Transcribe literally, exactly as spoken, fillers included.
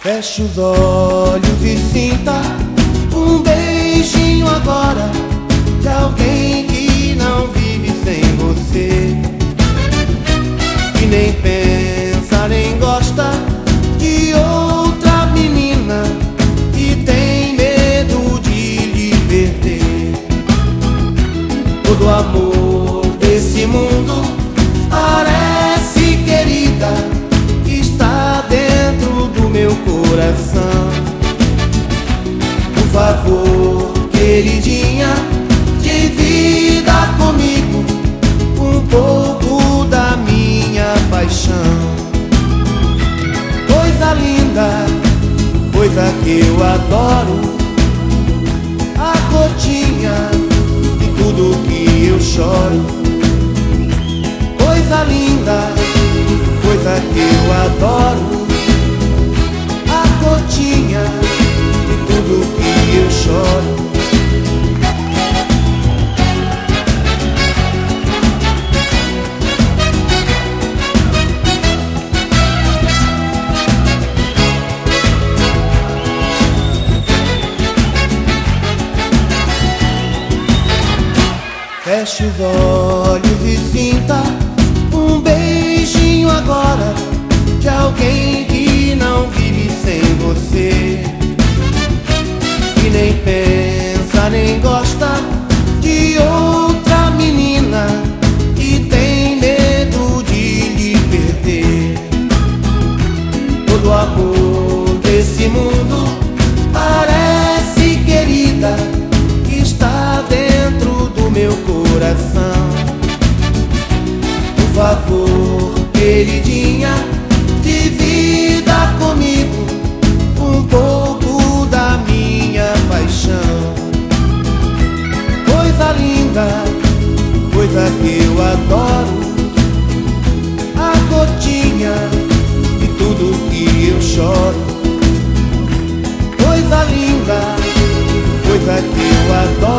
Feche os olhos e sinta um beijinho agora de alguém que não vive sem você, que nem pensa nem gosta de outra menina, que tem medo de lhe perder. Todo amor desse mundo parece, querida, que está dentro do meu coração. Por favor, queridinha, divida comigo um pouco da minha paixão. Coisa linda, coisa que eu adoro, a gotinha de tudo que eu choro. Coisa linda, coisa que eu adoro, a gotinha de tudo que eu choro. Feche os olhos e sinta um beijinho agora de alguém que não vive sem você, que nem pensa nem gosta de outra menina, que tem medo de lhe perder. Todo amor desse mundo parece, querida, que está dentro do meu coração. Por favor, queridinha, divida comigo um pouco da minha paixão. Coisa linda, coisa que eu adoro, a gotinha de tudo que eu choro. Coisa linda, coisa que eu adoro,